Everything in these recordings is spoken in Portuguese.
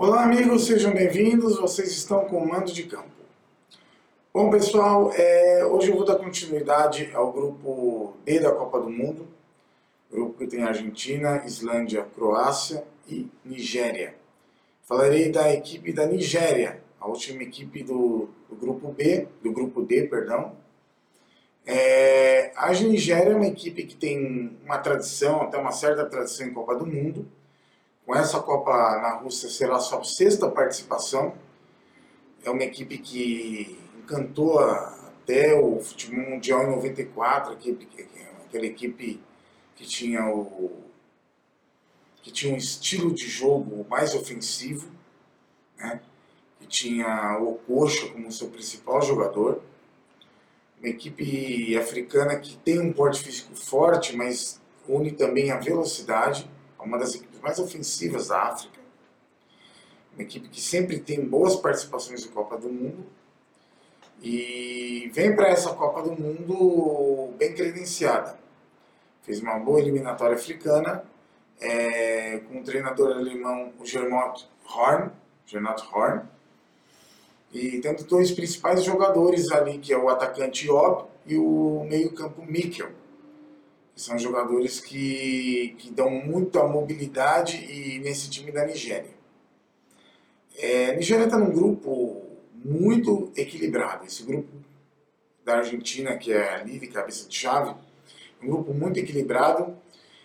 Olá amigos, sejam bem-vindos, vocês estão com o Mando de Campo. Bom pessoal, hoje eu vou dar continuidade ao grupo D da Copa do Mundo, grupo que tem Argentina, Islândia, Croácia e Nigéria. Falarei da equipe da Nigéria, a última equipe do grupo D, perdão. A Nigéria é uma equipe que tem uma tradição, até uma certa tradição em Copa do Mundo. Com essa Copa na Rússia será a sua 6ª participação. É uma equipe que encantou até o futebol mundial em 94, aquela equipe que tinha um estilo de jogo mais ofensivo, né? Que tinha o Okocha como seu principal jogador. Uma equipe africana que tem um porte físico forte, mas une também a velocidade. Uma das equipes mais ofensivas da África, uma equipe que sempre tem boas participações em Copa do Mundo e vem para essa Copa do Mundo bem credenciada. Fez uma boa eliminatória africana com o treinador alemão Gernot Horn, e tendo dois principais jogadores ali, que é o atacante Job e o meio-campo Mikel. São jogadores que dão muita mobilidade e nesse time da Nigéria. A Nigéria está num grupo muito equilibrado. Esse grupo da Argentina, que é ali de cabeça de chave, é um grupo muito equilibrado.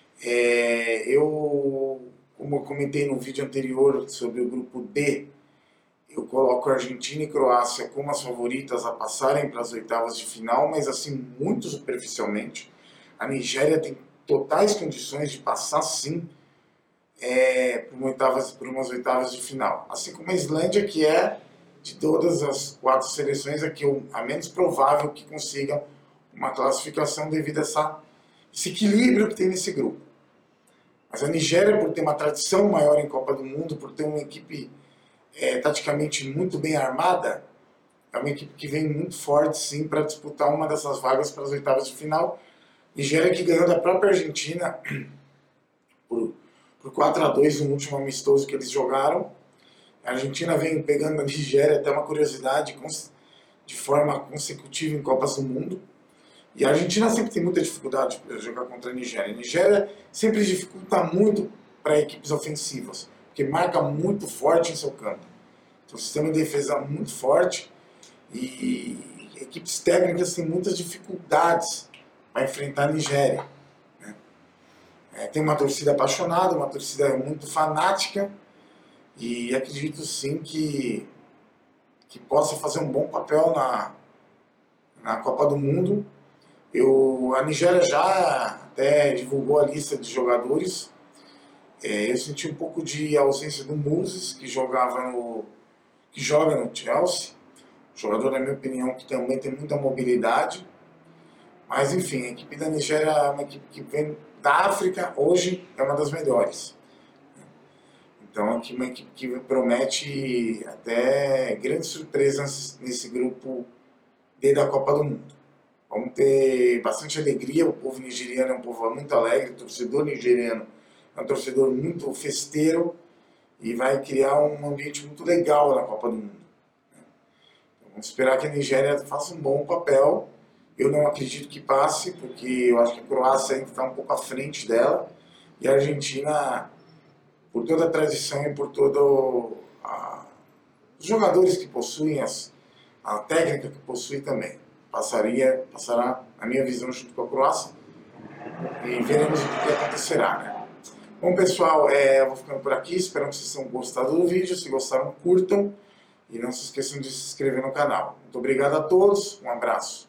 Como eu comentei no vídeo anterior sobre o grupo D, eu coloco a Argentina e Croácia como as favoritas a passarem para as oitavas de final, mas assim, muito superficialmente. A Nigéria tem totais condições de passar, sim, por umas oitavas de final. Assim como a Islândia, que é, de todas as 4 seleções, a menos provável que consiga uma classificação devido a esse equilíbrio que tem nesse grupo. Mas a Nigéria, por ter uma tradição maior em Copa do Mundo, por ter uma equipe taticamente muito bem armada, é uma equipe que vem muito forte, sim, para disputar uma dessas vagas para as oitavas de final. Nigéria que ganhou da própria Argentina por 4-2 no último amistoso que eles jogaram. A Argentina vem pegando a Nigéria, até uma curiosidade, de forma consecutiva em Copas do Mundo. E a Argentina sempre tem muita dificuldade para jogar contra a Nigéria. A Nigéria sempre dificulta muito para equipes ofensivas, porque marca muito forte em seu campo. Então, o sistema de defesa é muito forte e equipes técnicas têm muitas dificuldades para enfrentar a Nigéria. Né? Tem uma torcida apaixonada, uma torcida muito fanática, e acredito sim que possa fazer um bom papel na Copa do Mundo. A Nigéria já até divulgou a lista de jogadores. Eu senti um pouco de ausência do Moses, que joga no Chelsea. Jogador, na minha opinião, que também tem muita mobilidade. Mas, enfim, a equipe da Nigéria é uma equipe que vem da África, hoje é uma das melhores. Então, aqui uma equipe que promete até grandes surpresas nesse grupo D da Copa do Mundo. Vamos ter bastante alegria, o povo nigeriano é um povo muito alegre, o torcedor nigeriano é um torcedor muito festeiro e vai criar um ambiente muito legal na Copa do Mundo. Então, vamos esperar que a Nigéria faça um bom papel. Eu não acredito que passe, porque eu acho que a Croácia ainda está um pouco à frente dela. E a Argentina, por toda a tradição e por todos os jogadores que possuem, a técnica que possui também, passará, na minha visão, junto com a Croácia. E veremos o que acontecerá, né? Bom, pessoal, eu vou ficando por aqui. Espero que vocês tenham gostado do vídeo. Se gostaram, curtam. E não se esqueçam de se inscrever no canal. Muito obrigado a todos. Um abraço.